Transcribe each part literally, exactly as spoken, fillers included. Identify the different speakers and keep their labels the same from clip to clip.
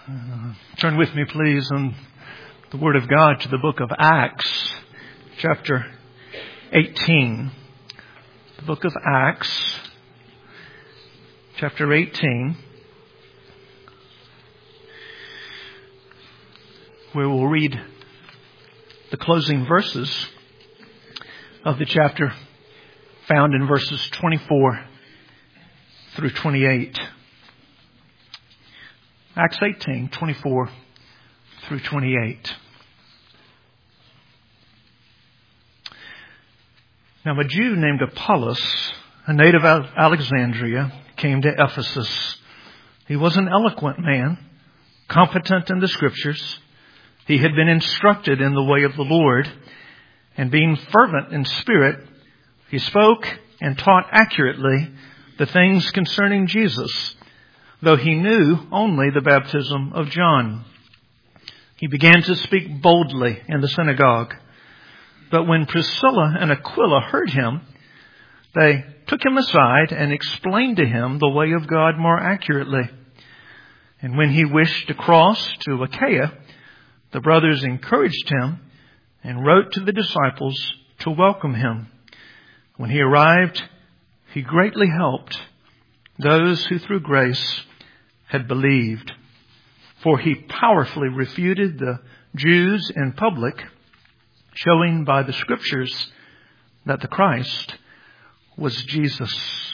Speaker 1: Uh, turn with me, please, in the Word of God to the book of Acts, chapter eighteen. The book of Acts, chapter eighteen, where we'll read the closing verses of the chapter, found in verses twenty-four through twenty-eight. Acts eighteen, twenty-four through twenty-eight. Now a Jew named Apollos, a native of Alexandria, came to Ephesus. He was an eloquent man, competent in the Scriptures. He had been instructed in the way of the Lord, and being fervent in spirit, he spoke and taught accurately the things concerning Jesus, though he knew only the baptism of John. He began to speak boldly in the synagogue. But when Priscilla and Aquila heard him, they took him aside and explained to him the way of God more accurately. And when he wished to cross to Achaia, the brothers encouraged him and wrote to the disciples to welcome him. When he arrived, he greatly helped those who through grace had believed, for he powerfully refuted the Jews in public, showing by the Scriptures that the Christ was Jesus.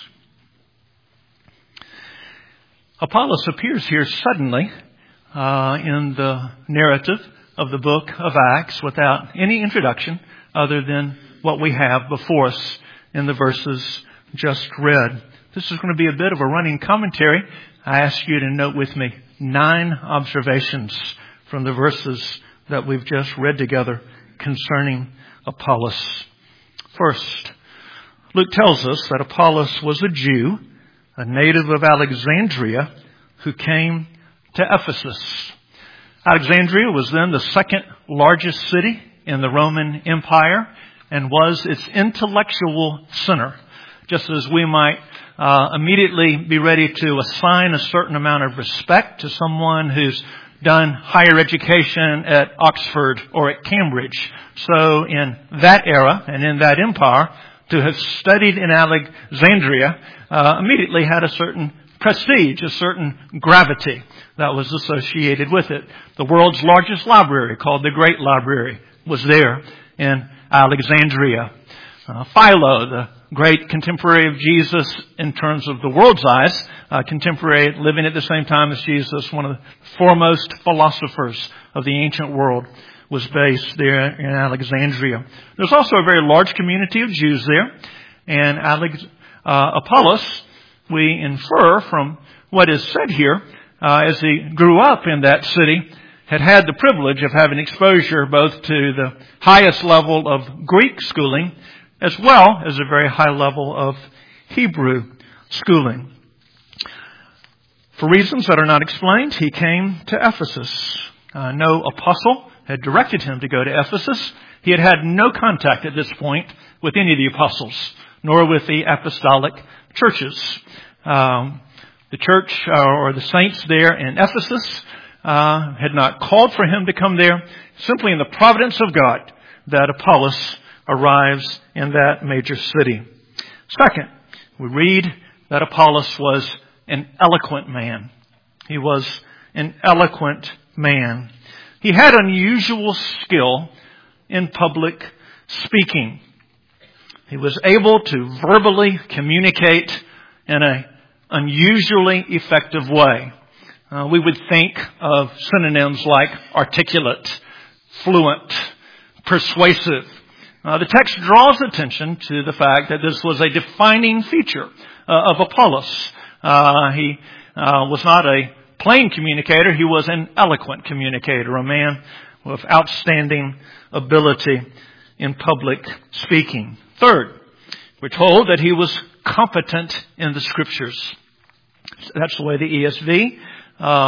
Speaker 1: Apollos appears here suddenly uh, in the narrative of the book of Acts without any introduction other than what we have before us in the verses just read. This is going to be a bit of a running commentary. I ask you to note with me nine observations from the verses that we've just read together concerning Apollos. First, Luke tells us that Apollos was a Jew, a native of Alexandria, who came to Ephesus. Alexandria was then the second largest city in the Roman Empire and was its intellectual center. Just as we might uh, immediately be ready to assign a certain amount of respect to someone who's done higher education at Oxford or at Cambridge. So in that era and in that empire, to have studied in Alexandria uh, immediately had a certain prestige, a certain gravity that was associated with it. The world's largest library, called the Great Library, was there in Alexandria. Uh, Philo, the great contemporary of Jesus in terms of the world's eyes, uh, contemporary living at the same time as Jesus, one of the foremost philosophers of the ancient world, was based there in Alexandria. There's also a very large community of Jews there. And Alex, uh, Apollos, we infer from what is said here, uh, as he grew up in that city, had had the privilege of having exposure both to the highest level of Greek schooling as well as a very high level of Hebrew schooling. For reasons that are not explained, he came to Ephesus. Uh, no apostle had directed him to go to Ephesus. He had had no contact at this point with any of the apostles, nor with the apostolic churches. Um, the church uh, or the saints there in Ephesus uh, had not called for him to come there. Simply in the providence of God that Apollos arrives in that major city. Second, we read that Apollos was an eloquent man. He was an eloquent man. He had unusual skill in public speaking. He was able to verbally communicate in an unusually effective way. Uh, we would think of synonyms like articulate, fluent, persuasive. Uh, the text draws attention to the fact that this was a defining feature uh, of Apollos. Uh, he uh, was not a plain communicator. He was an eloquent communicator, a man with outstanding ability in public speaking. Third, we're told that he was competent in the Scriptures. That's the way the E S V uh,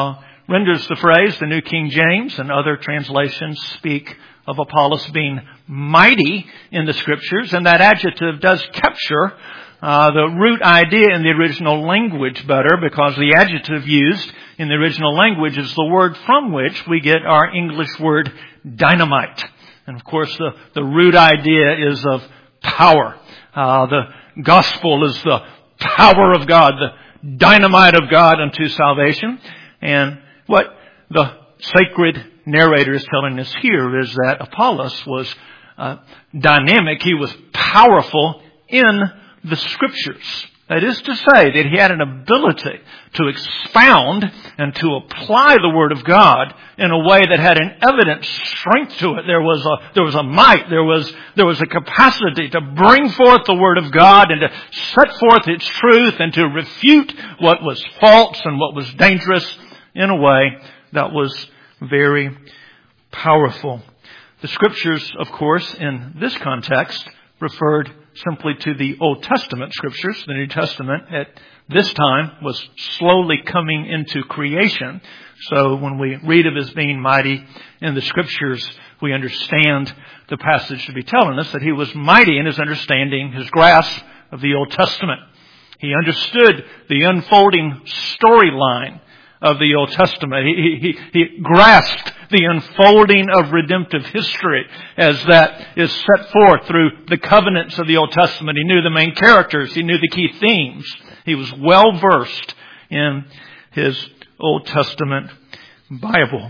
Speaker 1: renders the phrase, the New King James and other translations speak of Apollos being mighty in the Scriptures, and that adjective does capture uh, the root idea in the original language better, because the adjective used in the original language is the word from which we get our English word dynamite. And of course, the, the root idea is of power. Uh, the gospel is the power of God, the dynamite of God unto salvation. And what the sacred narrator is telling us here is that Apollos was uh, dynamic. He was powerful in the Scriptures. That is to say that he had an ability to expound and to apply the Word of God in a way that had an evident strength to it. There was a, there was a might, there was, there was a capacity to bring forth the Word of God and to set forth its truth and to refute what was false and what was dangerous in a way that was very powerful. The Scriptures, of course, in this context, referred simply to the Old Testament Scriptures. The New Testament at this time was slowly coming into creation. So when we read of His being mighty in the Scriptures, we understand the passage to be telling us that He was mighty in His understanding, His grasp of the Old Testament. He understood the unfolding storyline of the Old Testament. He, he, he grasped the unfolding of redemptive history as that is set forth through the covenants of the Old Testament. He knew the main characters. He knew the key themes. He was well versed in his Old Testament Bible.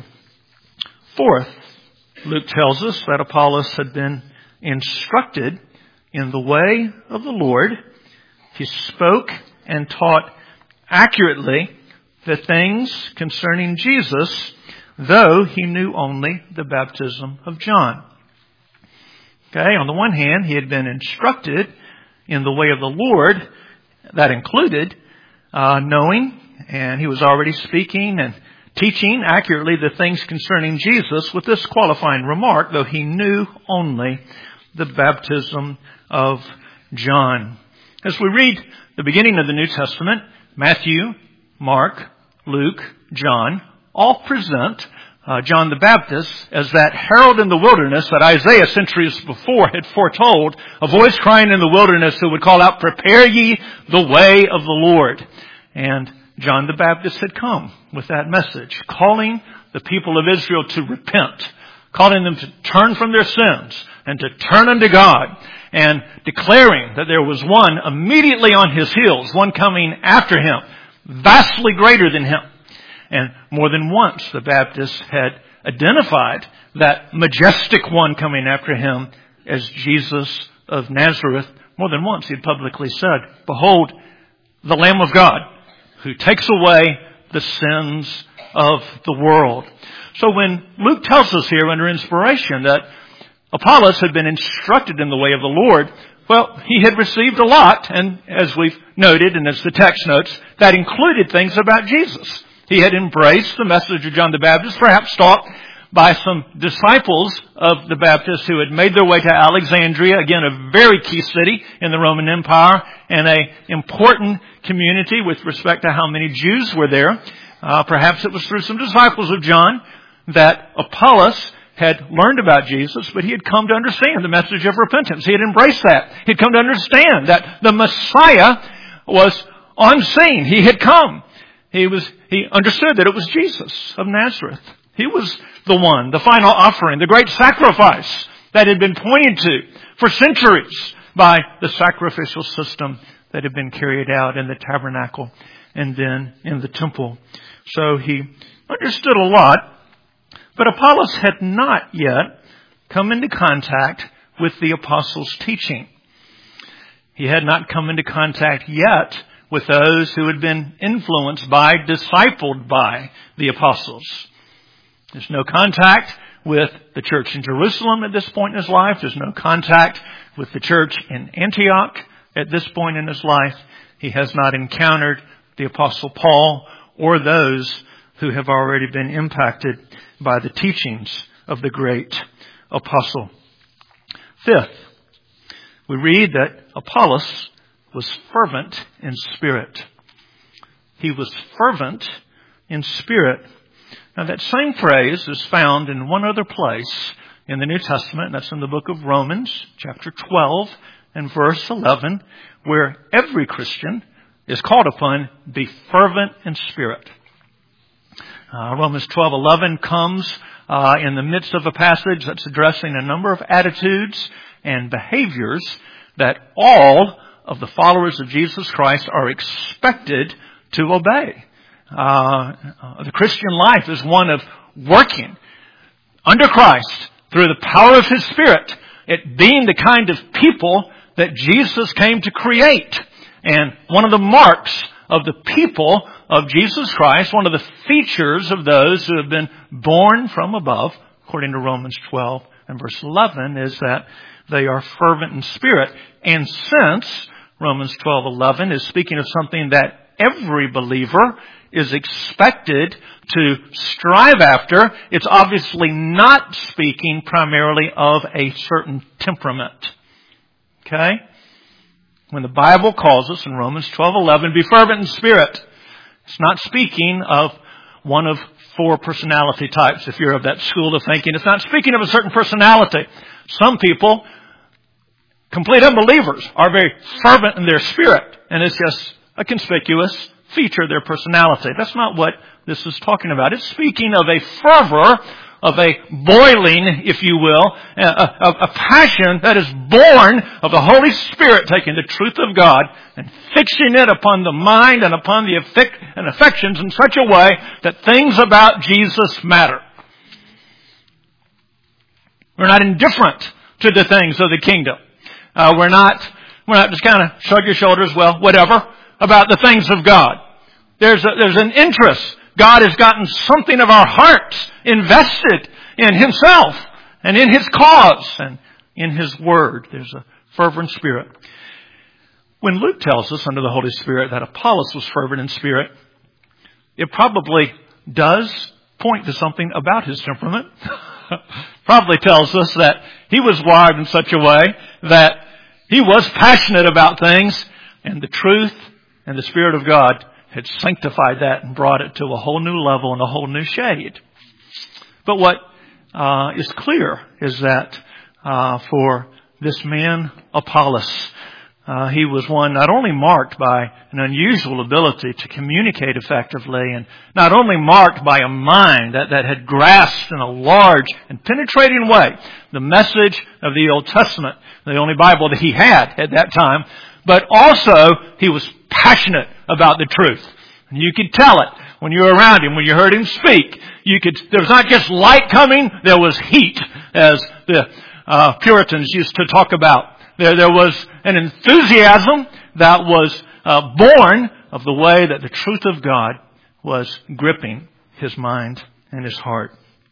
Speaker 1: Fourth, Luke tells us that Apollos had been instructed in the way of the Lord. He spoke and taught accurately the things concerning Jesus, though he knew only the baptism of John. Okay, on the one hand, he had been instructed in the way of the Lord. That included uh, knowing, and he was already speaking and teaching accurately the things concerning Jesus, with this qualifying remark, though he knew only the baptism of John. As we read the beginning of the New Testament, Matthew, Mark, Luke, John, all present uh, John the Baptist as that herald in the wilderness that Isaiah centuries before had foretold, a voice crying in the wilderness who would call out, "Prepare ye the way of the Lord." And John the Baptist had come with that message, calling the people of Israel to repent, calling them to turn from their sins and to turn unto God, and declaring that there was one immediately on his heels, one coming after him, vastly greater than him. And more than once the Baptist had identified that majestic one coming after him as Jesus of Nazareth. More than once he had publicly said, "Behold, the Lamb of God who takes away the sins of the world." So when Luke tells us here under inspiration that Apollos had been instructed in the way of the Lord, well, he had received a lot, and as we've noted, and as the text notes, that included things about Jesus. He had embraced the message of John the Baptist, perhaps taught by some disciples of the Baptist who had made their way to Alexandria, again a very key city in the Roman Empire, and an important community with respect to how many Jews were there. Uh, perhaps it was through some disciples of John that Apollos had learned about Jesus, but he had come to understand the message of repentance. He had embraced that. He had come to understand that the Messiah was on scene. He had come. He was, he understood that it was Jesus of Nazareth. He was the one, the final offering, the great sacrifice that had been pointed to for centuries by the sacrificial system that had been carried out in the tabernacle and then in the temple. So he understood a lot, but Apollos had not yet come into contact with the apostles' teaching. He had not come into contact yet with those who had been influenced by, discipled by the apostles. There's no contact with the church in Jerusalem at this point in his life. There's no contact with the church in Antioch at this point in his life. He has not encountered the apostle Paul or those who have already been impacted by the teachings of the great apostle. Fifth, we read that Apollos was fervent in spirit. He was fervent in spirit. Now that same phrase is found in one other place in the New Testament, and that's in the book of Romans, chapter twelve and verse eleven, where every Christian is called upon to be fervent in spirit. Uh, Romans twelve eleven comes uh, in the midst of a passage that's addressing a number of attitudes and behaviors that all of the followers of Jesus Christ are expected to obey. Uh, the Christian life is one of working under Christ through the power of His Spirit, it being the kind of people that Jesus came to create. And one of the marks of the people of Jesus Christ, one of the features of those who have been born from above, according to Romans twelve and verse eleven, is that they are fervent in spirit. And since Romans twelve eleven is speaking of something that every believer is expected to strive after, it's obviously not speaking primarily of a certain temperament. Okay? When the Bible calls us in Romans twelve eleven, be fervent in spirit, it's not speaking of one of four personality types, if you're of that school of thinking. It's not speaking of a certain personality. Some people, complete unbelievers, are very fervent in their spirit, and it's just a conspicuous feature of their personality. That's not what this is talking about. It's speaking of a fervor, of a boiling, if you will, a, a, a passion that is born of the Holy Spirit taking the truth of God and fixing it upon the mind and upon the affect and affections in such a way that things about Jesus matter. We're not indifferent to the things of the kingdom. Uh, we're not, we're not just kind of shrug your shoulders, well, whatever, about the things of God. There's a, there's an interest. God has gotten something of our hearts invested in Himself and in His cause and in His Word. There's a fervent spirit. When Luke tells us under the Holy Spirit that Apollos was fervent in spirit, it probably does point to something about his temperament. Probably tells us that he was wired in such a way that he was passionate about things, and the truth and the Spirit of God had sanctified that and brought it to a whole new level and a whole new shade. But what uh, is clear is that uh, for this man, Apollos, uh, he was one not only marked by an unusual ability to communicate effectively, and not only marked by a mind that, that had grasped in a large and penetrating way the message of the Old Testament, the only Bible that he had at that time, but also he was passionate about the truth. And you could tell it when you were around him, when you heard him speak. You could, there was not just light coming, there was heat, as the uh, Puritans used to talk about. There, there was an enthusiasm that was uh, born of the way that the truth of God was gripping his mind and his heart.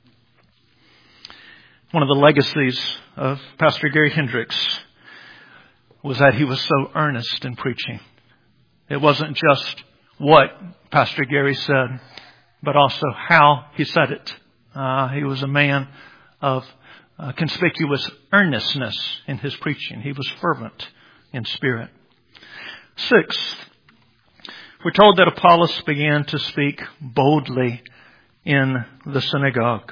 Speaker 1: One of the legacies of Pastor Gary Hendricks was that he was so earnest in preaching. It wasn't just what Pastor Gary said, but also how he said it. Uh, he was a man of uh, conspicuous earnestness in his preaching. He was fervent in spirit. Sixth, we're told that Apollos began to speak boldly in the synagogue.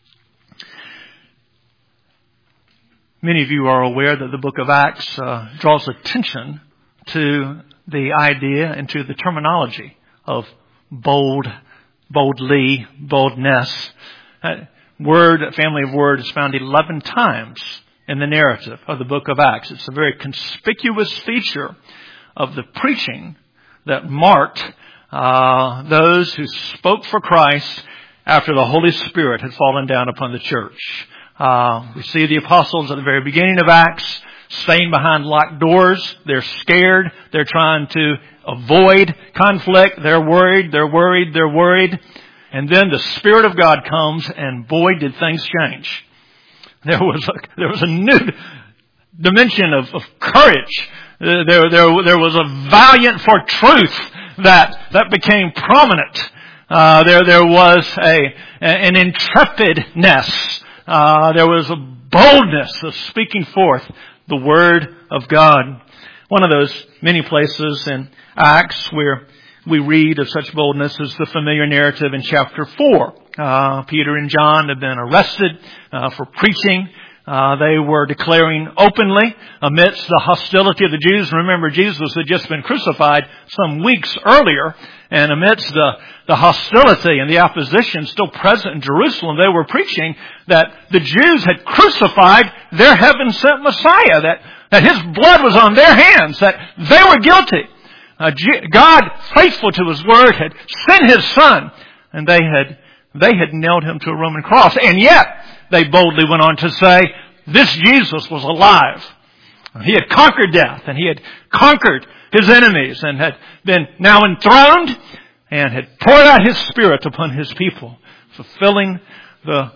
Speaker 1: Many of you are aware that the book of Acts uh, draws attention to the idea and to the terminology of bold, boldly, boldness. That word, family of word, is found eleven times in the narrative of the book of Acts. It's a very conspicuous feature of the preaching that marked uh, those who spoke for Christ after the Holy Spirit had fallen down upon the church. Uh, we see the apostles at the very beginning of Acts staying behind locked doors. They're scared. They're trying to avoid conflict. They're worried. They're worried. They're worried. And then the Spirit of God comes, and boy, did things change. There was a, there was a new dimension of, of courage. There, there, there was a valiant for truth that, that became prominent. Uh, there, there was a, an intrepidness. Uh, there was a boldness of speaking forth the Word of God. One of those many places in Acts where we read of such boldness is the familiar narrative in chapter four, uh, Peter and John had been arrested uh, for preaching. Uh, they were declaring openly amidst the hostility of the Jews. Remember, Jesus had just been crucified some weeks earlier, and amidst the, the hostility and the opposition still present in Jerusalem, they were preaching that the Jews had crucified their heaven-sent Messiah, that, that His blood was on their hands, that they were guilty. Uh, God, faithful to His word, had sent His Son, and they had they had nailed Him to a Roman cross. And yet, they boldly went on to say, this Jesus was alive. He had conquered death, and He had conquered His enemies, and had been now enthroned, and had poured out His Spirit upon His people, fulfilling the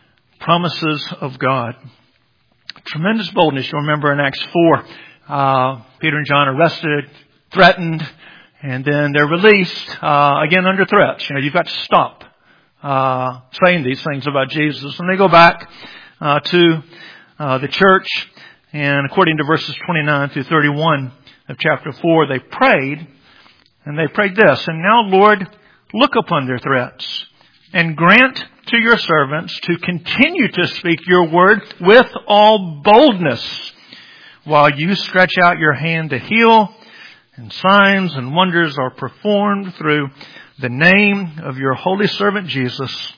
Speaker 1: promises of God. Tremendous boldness. You remember in Acts four, uh, Peter and John arrested, threatened, and then they're released, uh, again under threats. You know, you've got to stop uh, saying these things about Jesus. And they go back uh, to uh, the church, and according to verses twenty-nine through thirty-one of chapter four, they prayed, and they prayed this, and now, Lord, look upon their threats, and grant to your servants to continue to speak your word with all boldness, while you stretch out your hand to heal, and signs and wonders are performed through the name of your holy servant Jesus.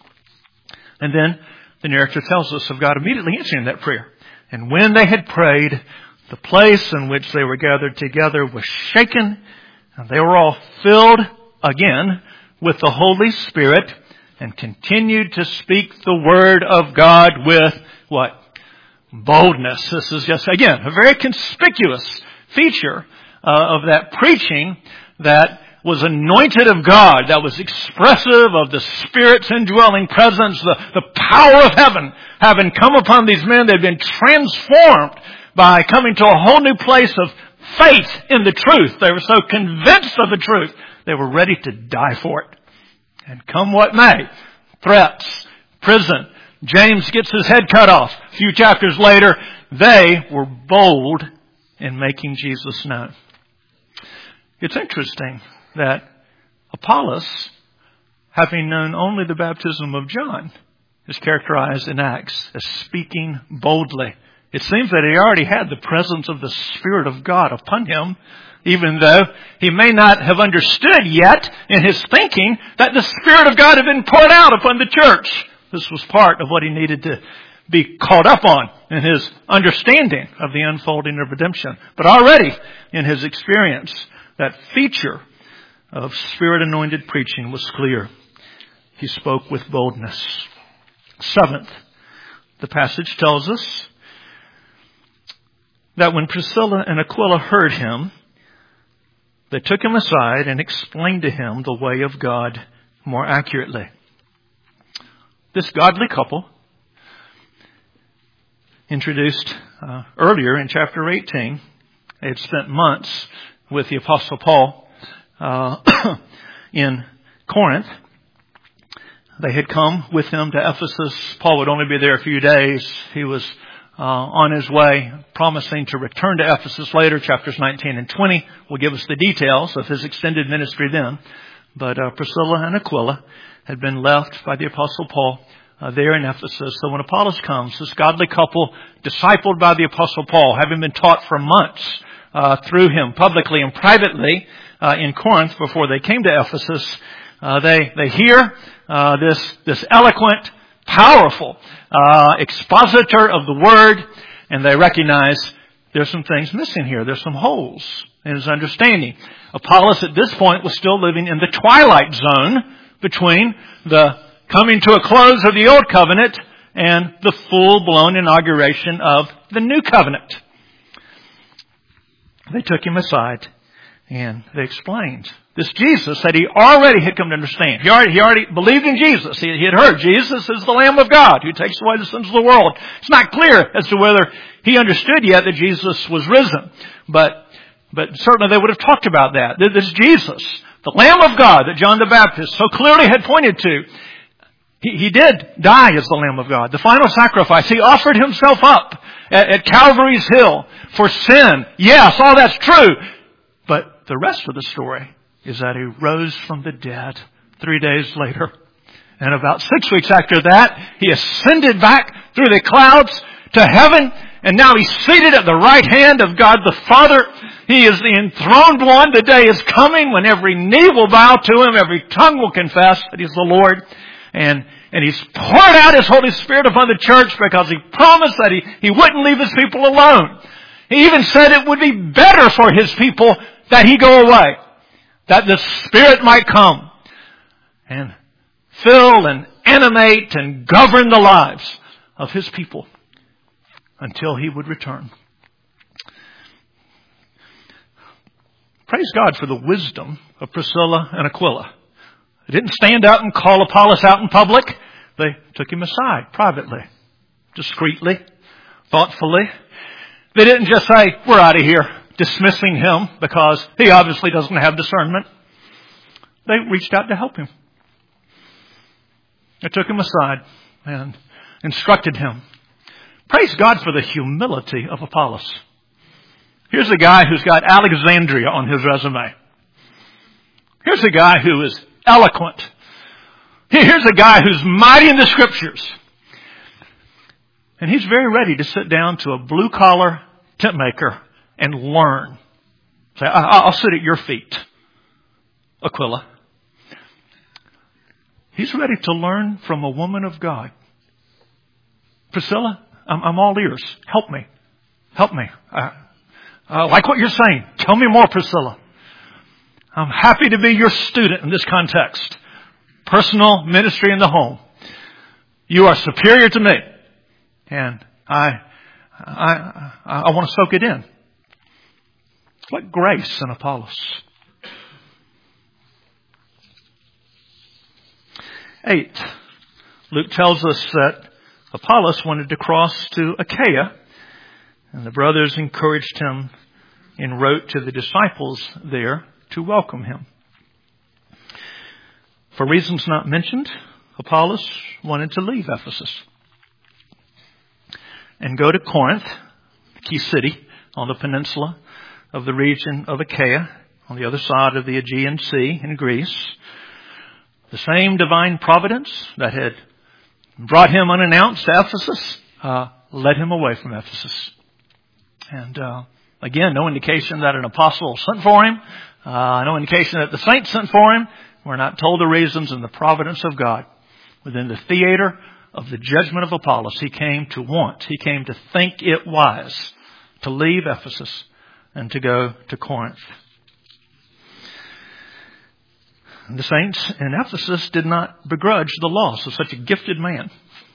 Speaker 1: And then the narrative tells us of God immediately answering that prayer. And when they had prayed, the place in which they were gathered together was shaken, and they were all filled again with the Holy Spirit, and continued to speak the word of God with what? Boldness. This is just, again, a very conspicuous feature uh, of that preaching that was anointed of God, that was expressive of the Spirit's indwelling presence, the, the power of heaven having come upon these men. They've been transformed by coming to a whole new place of faith in the truth. They were so convinced of the truth, they were ready to die for it. And come what may, threats, prison, James gets his head cut off. A few chapters later, they were bold in making Jesus known. It's interesting that Apollos, having known only the baptism of John, is characterized in Acts as speaking boldly. It seems that he already had the presence of the Spirit of God upon him, even though he may not have understood yet in his thinking that the Spirit of God had been poured out upon the church. This was part of what he needed to be caught up on in his understanding of the unfolding of redemption. But already in his experience, that feature of Spirit-anointed preaching was clear. He spoke with boldness. Seventh, the passage tells us that when Priscilla and Aquila heard him, they took him aside and explained to him the way of God more accurately. This godly couple, introduced uh, earlier in chapter eighteen, they had spent months with the Apostle Paul uh, in Corinth. They had come with him to Ephesus. Paul would only be there a few days. He was uh, on his way, promising to return to Ephesus later. Chapters nineteen and twenty will give us the details of his extended ministry then. But uh, Priscilla and Aquila had been left by the Apostle Paul uh, there in Ephesus. So when Apollos comes, this godly couple, discipled by the Apostle Paul, having been taught for months uh, through him publicly and privately uh, in Corinth before they came to Ephesus, uh, they they hear uh, this this eloquent, powerful uh, expositor of the Word, and they recognize there's some things missing here. There's some holes in his understanding. Apollos at this point was still living in the twilight zone between the coming to a close of the Old Covenant and the full-blown inauguration of the New Covenant. They took him aside and they explained this Jesus that he already had come to understand. He already, he already believed in Jesus. He, he had heard Jesus is the Lamb of God who takes away the sins of the world. It's not clear as to whether he understood yet that Jesus was risen. But, but certainly they would have talked about that. This Jesus, the Lamb of God that John the Baptist so clearly had pointed to, he, he did die as the Lamb of God. The final sacrifice. He offered himself up at, at Calvary's Hill for sin. Yes, all that's true. But the rest of the story is that he rose from the dead three days later. And about six weeks after that, He ascended back through the clouds to heaven. And now He's seated at the right hand of God the Father. He is the enthroned one. The day is coming when every knee will bow to Him. Every tongue will confess that He's the Lord. And, and He's poured out His Holy Spirit upon the church because He promised that He, He wouldn't leave His people alone. He even said it would be better for His people that He go away, that the Spirit might come and fill and animate and govern the lives of His people until He would return. Praise God for the wisdom of Priscilla and Aquila. They didn't stand up and call Apollos out in public. They took him aside privately, discreetly, thoughtfully. They didn't just say, we're out of here, dismissing him because he obviously doesn't have discernment. They reached out to help him. They took him aside and instructed him. Praise God for the humility of Apollos. Here's a guy who's got Alexandria on his resume. Here's a guy who is eloquent. Here's a guy who's mighty in the Scriptures. And he's very ready to sit down to a blue-collar tent maker and learn. Say, I'll sit at your feet, Aquila. He's ready to learn from a woman of God. Priscilla, I'm, I'm all ears. Help me. Help me. I, I like what you're saying. Tell me more, Priscilla. I'm happy to be your student in this context. Personal ministry in the home. You are superior to me. And I, I, I, I want to soak it in. What grace in Apollos. Eight. Luke tells us that Apollos wanted to cross to Achaia, and the brothers encouraged him and wrote to the disciples there to welcome him. For reasons not mentioned, Apollos wanted to leave Ephesus and go to Corinth, the key city on the peninsula of the region of Achaia, on the other side of the Aegean Sea in Greece. The same divine providence that had brought him unannounced to Ephesus uh, led him away from Ephesus. And uh, again, no indication that an apostle sent for him. Uh, no indication that the saints sent for him. We're not told the reasons, in the providence of God. Within the theater of the judgment of Apollos, he came to want, he came to think it wise to leave Ephesus and to go to Corinth. The saints in Ephesus did not begrudge the loss of such a gifted man.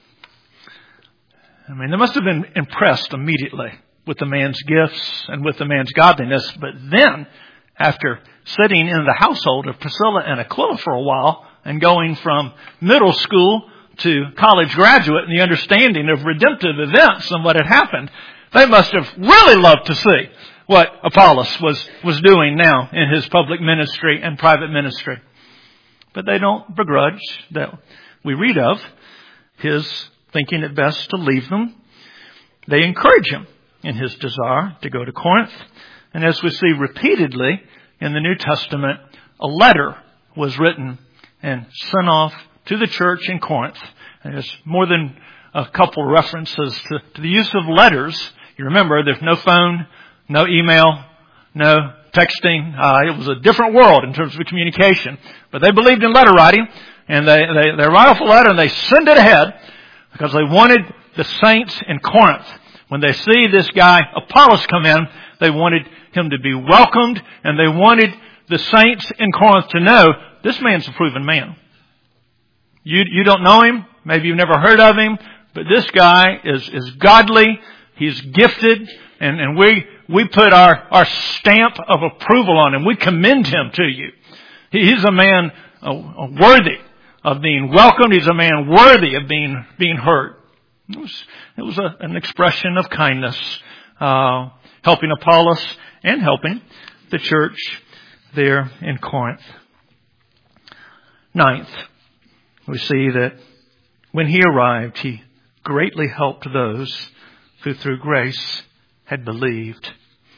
Speaker 1: I mean, they must have been impressed immediately with the man's gifts and with the man's godliness. But then, after sitting in the household of Priscilla and Aquila for a while and going from middle school to college graduate in the understanding of redemptive events and what had happened, they must have really loved to see what Apollos was, was doing now in his public ministry and private ministry. But they don't begrudge that we read of his thinking it best to leave them. They encourage him in his desire to go to Corinth. And as we see repeatedly in the New Testament, a letter was written and sent off to the church in Corinth. And there's more than a couple references to, to the use of letters. You remember, there's no phone, no email, no texting. Uh, it was a different world in terms of communication. But they believed in letter writing, and they, they, they write off a letter and they send it ahead because they wanted the saints in Corinth, when they see this guy Apollos come in, they wanted him to be welcomed, and they wanted the saints in Corinth to know, this man's a proven man. You, you don't know him. Maybe you've never heard of him, but this guy is, is godly. He's gifted, and, and we, we put our, our stamp of approval on him. We commend him to you. He, he's a man uh, worthy of being welcomed. He's a man worthy of being, being heard. It was, it was a, an expression of kindness, uh, helping Apollos and helping the church there in Corinth. Ninth, we see that when he arrived, he greatly helped those who through grace had believed.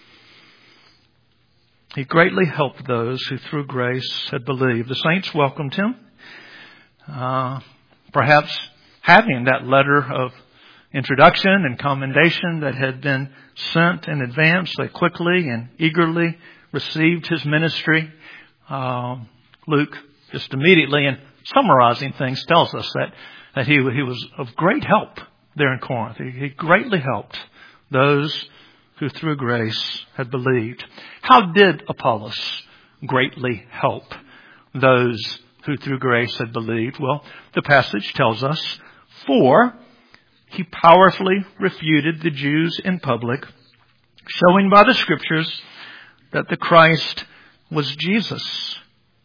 Speaker 1: He greatly helped those who through grace had believed. The saints welcomed him. Uh, perhaps having that letter of introduction and commendation that had been sent in advance, they quickly and eagerly received his ministry. Um, Luke just immediately, in summarizing things, tells us that, that he, he was of great help there in Corinth. He, he greatly helped those who through grace had believed. How did Apollos greatly help those who through grace had believed? Well, the passage tells us, for he powerfully refuted the Jews in public, showing by the Scriptures that the Christ was Jesus.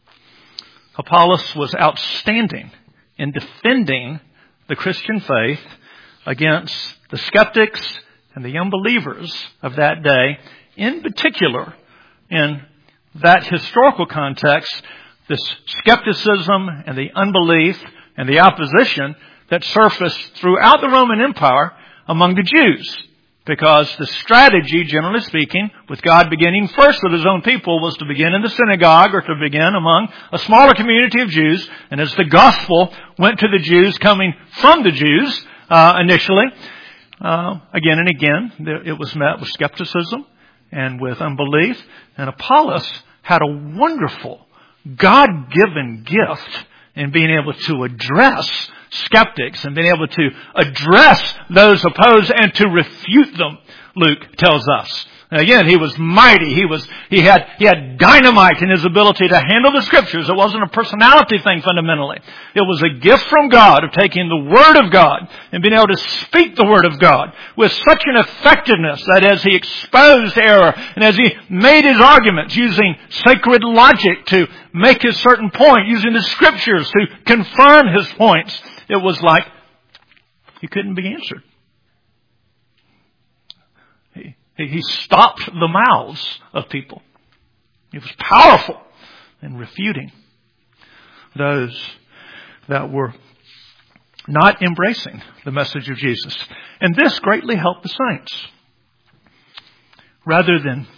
Speaker 1: Apollos was outstanding in defending the Christian faith against the skeptics and the unbelievers of that day, in particular in that historical context, this skepticism and the unbelief and the opposition that surfaced throughout the Roman Empire among the Jews. Because the strategy, generally speaking, with God beginning first with his own people, was to begin in the synagogue or to begin among a smaller community of Jews. And as the gospel went to the Jews coming from the Jews uh, initially, uh, again and again, it was met with skepticism and with unbelief. And Apollos had a wonderful, God-given gift in being able to address skeptics and being able to address those opposed and to refute them, Luke tells us. And again, he was mighty. He was, he had, he had dynamite in his ability to handle the Scriptures. It wasn't a personality thing fundamentally. It was a gift from God of taking the Word of God and being able to speak the Word of God with such an effectiveness that as he exposed error and as he made his arguments using sacred logic to make his certain point, using the Scriptures to confirm his points, it was like he couldn't be answered. He, he stopped the mouths of people. He was powerful in refuting those that were not embracing the message of Jesus. And this greatly helped the saints. Rather than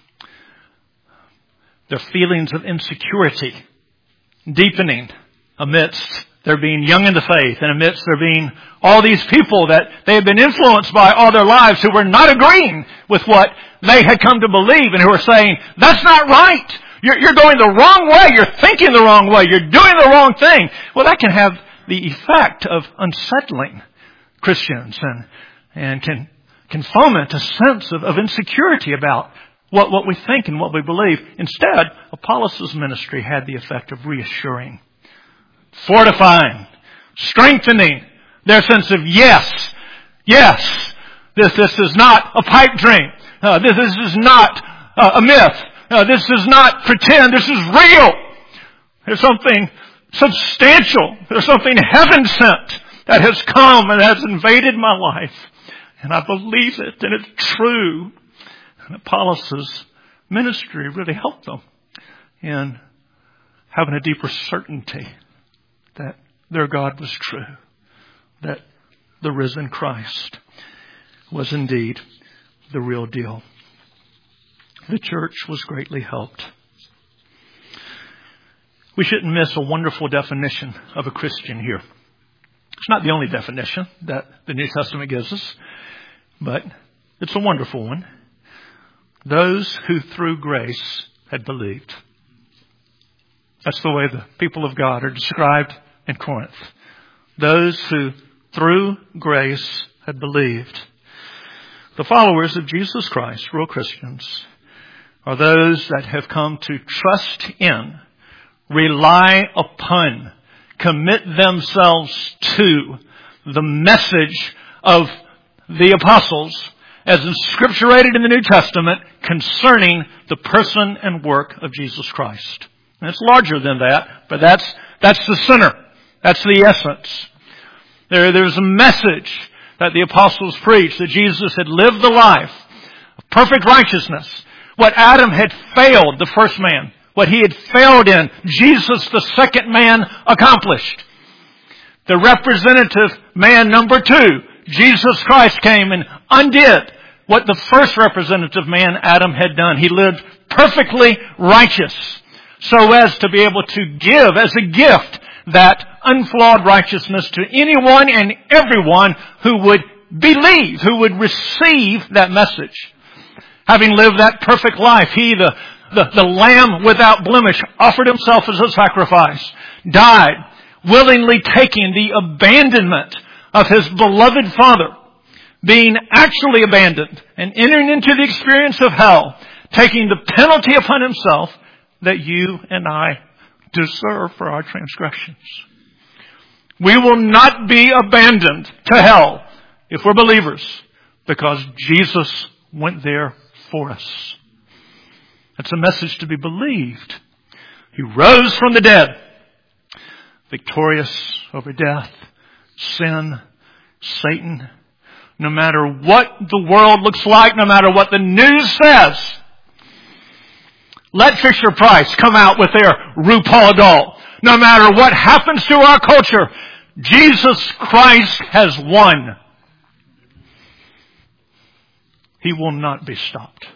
Speaker 1: their feelings of insecurity deepening amidst their being young in the faith and amidst there being all these people that they had been influenced by all their lives who were not agreeing with what they had come to believe and who were saying, that's not right. You're, you're going the wrong way. You're thinking the wrong way. You're doing the wrong thing. Well, that can have the effect of unsettling Christians and, and can, can foment a sense of, of insecurity about what, what we think and what we believe. Instead, Apollos' ministry had the effect of reassuring, fortifying, strengthening their sense of yes, yes, this, this is not a pipe dream. Uh, this, this is not uh, a myth. Uh, this is not pretend. This is real. There's something substantial. There's something heaven sent that has come and has invaded my life. And I believe it, and it's true. And Apollos' ministry really helped them in having a deeper certainty that their God was true, that the risen Christ was indeed the real deal. The church was greatly helped. We shouldn't miss a wonderful definition of a Christian here. It's not the only definition that the New Testament gives us, but it's a wonderful one. Those who through grace had believed. That's the way the people of God are described in Corinth. Those who through grace had believed. The followers of Jesus Christ, real Christians, are those that have come to trust in, rely upon, commit themselves to the message of the apostles as inscripturated in the New Testament concerning the person and work of Jesus Christ. And it's larger than that, but that's that's the center. That's the essence. There, there's a message that the apostles preached, that Jesus had lived the life of perfect righteousness. What Adam had failed, the first man, what he had failed in, Jesus, the second man, accomplished. The representative man number two, Jesus Christ, came and undid what the first representative man, Adam, had done. He lived perfectly righteous so as to be able to give as a gift that unflawed righteousness to anyone and everyone who would believe, who would receive that message. Having lived that perfect life, He, the, the, the Lamb without blemish, offered Himself as a sacrifice, died, willingly taking the abandonment of His beloved Father, being actually abandoned and entering into the experience of hell, taking the penalty upon Himself that you and I deserve for our transgressions. We will not be abandoned to hell if we're believers, because Jesus went there for us. That's a message to be believed. He rose from the dead, victorious over death, sin, Satan. No matter what the world looks like, no matter what the news says, let Fisher-Price come out with their RuPaul doll. No matter what happens to our culture, Jesus Christ has won. He will not be stopped.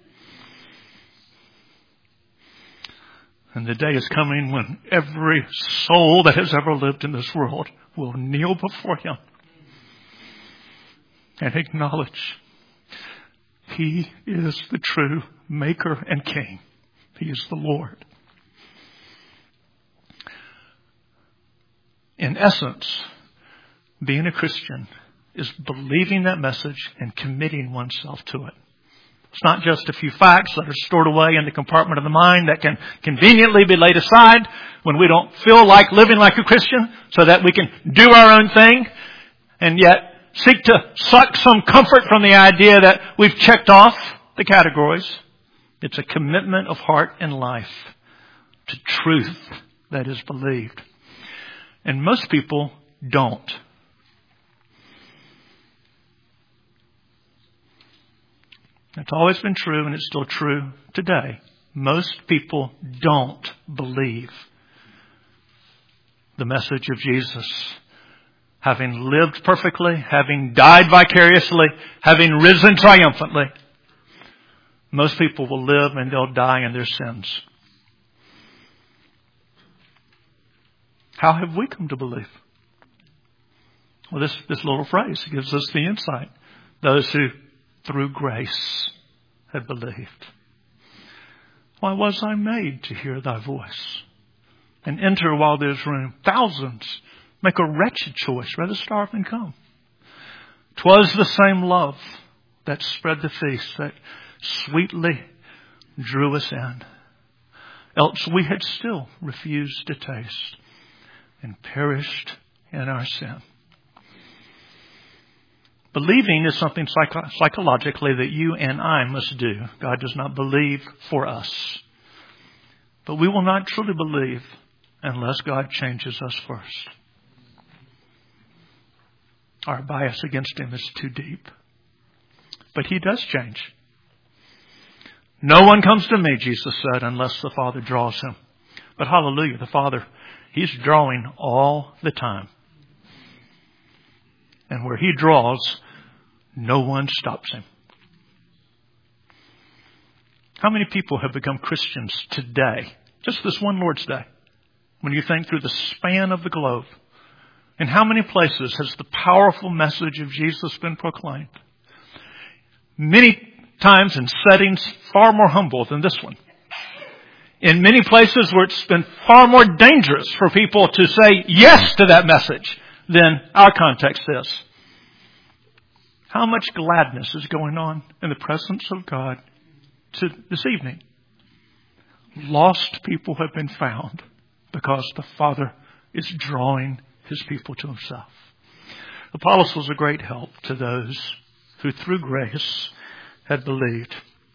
Speaker 1: And the day is coming when every soul that has ever lived in this world will kneel before Him and acknowledge He is the true Maker and King. He is the Lord. In essence, being a Christian is believing that message and committing oneself to it. It's not just a few facts that are stored away in the compartment of the mind that can conveniently be laid aside when we don't feel like living like a Christian, so that we can do our own thing and yet seek to suck some comfort from the idea that we've checked off the categories. It's a commitment of heart and life to truth that is believed. And most people don't. It's always been true, and it's still true today. Most people don't believe the message of Jesus. Having lived perfectly, having died vicariously, having risen triumphantly, most people will live and they'll die in their sins. How have we come to believe? Well, this, this little phrase gives us the insight. Those who, through grace, have believed. Why was I made to hear thy voice and enter while there's room? Thousands make a wretched choice, rather starve than come. 'Twas the same love that spread the feast, that sweetly drew us in. Else we had still refused to taste and perished in our sin. Believing is something psycho- psychologically that you and I must do. God does not believe for us. But we will not truly believe unless God changes us first. Our bias against Him is too deep. But He does change. No one comes to me, Jesus said, unless the Father draws him. But hallelujah, the Father, He's drawing all the time. And where He draws, no one stops Him. How many people have become Christians today? Just this one Lord's Day. When you think through the span of the globe. In how many places has the powerful message of Jesus been proclaimed? Many times in settings far more humble than this one. In many places where it's been far more dangerous for people to say yes to that message than our context is. How much gladness is going on in the presence of God to this evening? Lost people have been found because the Father is drawing His people to Himself. Apollos was a great help to those who through grace had believed.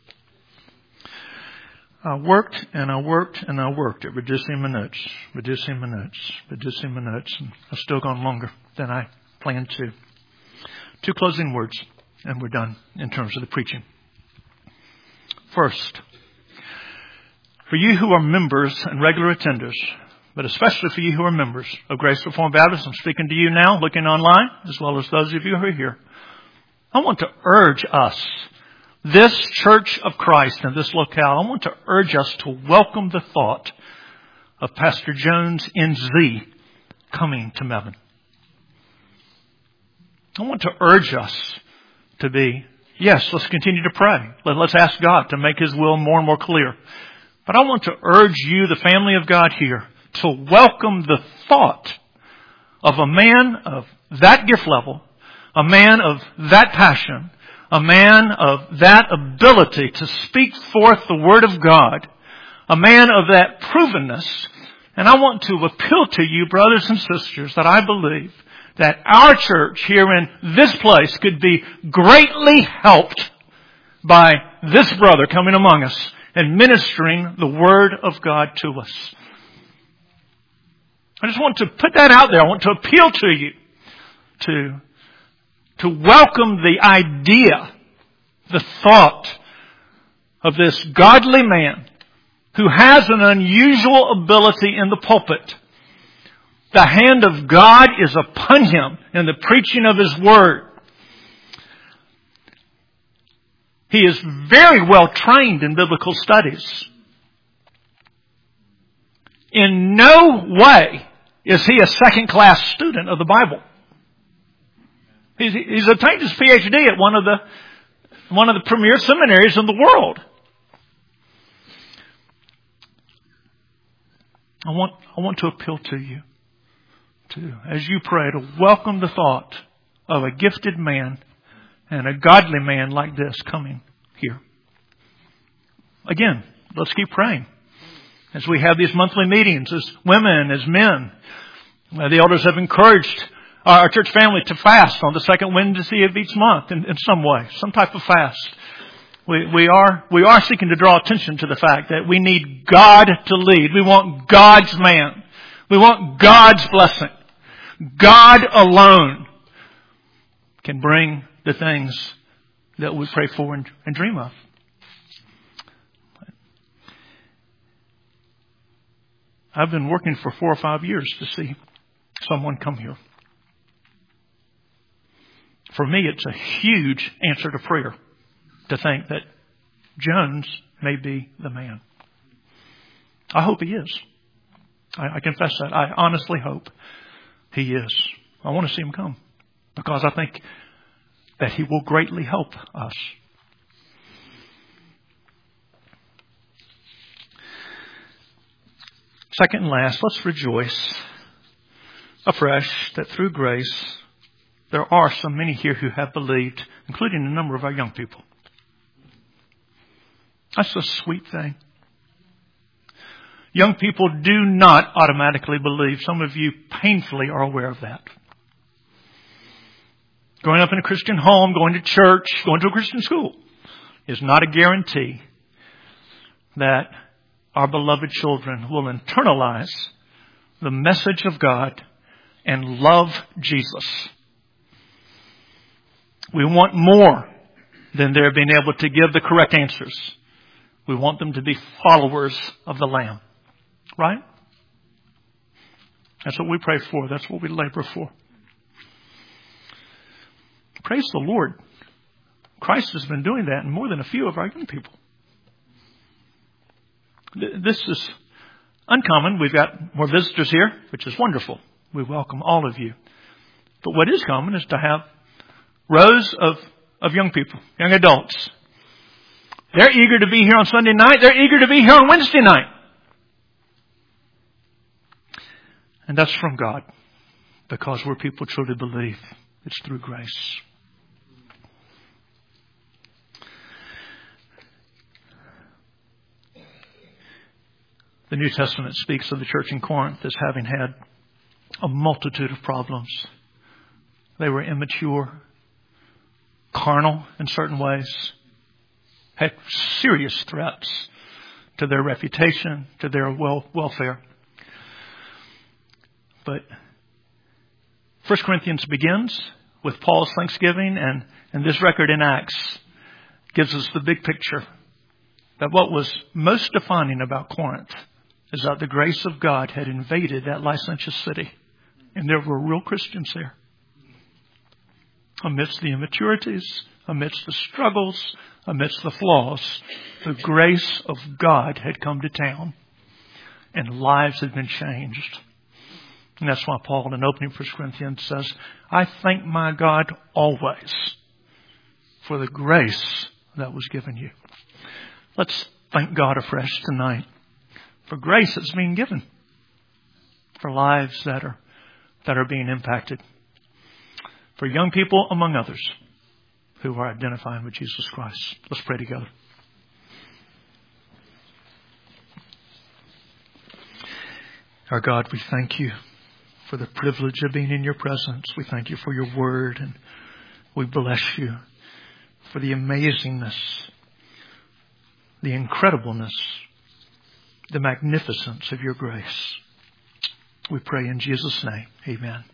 Speaker 1: I worked and I worked and I worked at reducing my notes, reducing my notes, reducing my notes, and I've still gone longer than I planned to. Two closing words, and we're done in terms of the preaching. First, for you who are members and regular attenders, but especially for you who are members of Grace Reformed Baptist, I'm speaking to you now, looking online, as well as those of you who are here. I want to urge us, this Church of Christ in this locale, I want to urge us to welcome the thought of Pastor Jones N Z coming to Mebane. I want to urge us to be, yes, let's continue to pray. Let's ask God to make His will more and more clear. But I want to urge you, the family of God here, to welcome the thought of a man of that gift level, a man of that passion, a man of that ability to speak forth the Word of God, a man of that provenness. And I want to appeal to you, brothers and sisters, that I believe that our church here in this place could be greatly helped by this brother coming among us and ministering the Word of God to us. I just want to put that out there. I want to appeal to you to, to welcome the idea, the thought of this godly man who has an unusual ability in the pulpit. The hand of God is upon him in the preaching of His Word. He is very well trained in biblical studies. In no way is he a second-class student of the Bible. He's, he's obtained his P H D at one of the one of the premier seminaries in the world. I want I want to appeal to you, to as you pray, to welcome the thought of a gifted man and a godly man like this coming here. Again, let's keep praying. As we have these monthly meetings, as women, as men, uh, the elders have encouraged our church family to fast on the second Wednesday of each month in, in some way, some type of fast. We, we are, we are seeking to draw attention to the fact that we need God to lead. We want God's man. We want God's blessing. God alone can bring the things that we pray for and, and dream of. I've been working for four or five years to see someone come here. For me, it's a huge answer to prayer to think that Jones may be the man. I hope he is. I, I confess that. I honestly hope he is. I want to see him come because I think that he will greatly help us. Second and last, let's rejoice afresh that through grace there are so many here who have believed, including a number of our young people. That's a sweet thing. Young people do not automatically believe. Some of you painfully are aware of that. Growing up in a Christian home, going to church, going to a Christian school is not a guarantee that our beloved children will internalize the message of God and love Jesus. We want more than their being able to give the correct answers. We want them to be followers of the Lamb. Right? That's what we pray for. That's what we labor for. Praise the Lord. Christ has been doing that in more than a few of our young people. This is uncommon. We've got more visitors here, which is wonderful. We welcome all of you. But what is common is to have rows of, of young people, young adults. They're eager to be here on Sunday night. They're eager to be here on Wednesday night. And that's from God, because we're people truly believe it's through grace. The New Testament speaks of the church in Corinth as having had a multitude of problems. They were immature, carnal in certain ways, had serious threats to their reputation, to their well, welfare. But First Corinthians begins with Paul's thanksgiving, and, and this record in Acts gives us the big picture that what was most defining about Corinth is that the grace of God had invaded that licentious city, and there were real Christians there. Amidst the immaturities, amidst the struggles, amidst the flaws, the grace of God had come to town, and lives had been changed. And that's why Paul, in opening First Corinthians, says, I thank my God always for the grace that was given you. Let's thank God afresh tonight for grace that's being given, for lives that are that are being impacted, for young people, among others, who are identifying with Jesus Christ. Let's pray together. Our God, we thank you for the privilege of being in your presence. We thank you for your word, and we bless you for the amazingness, the incredibleness, the magnificence of your grace. We pray in Jesus' name. Amen.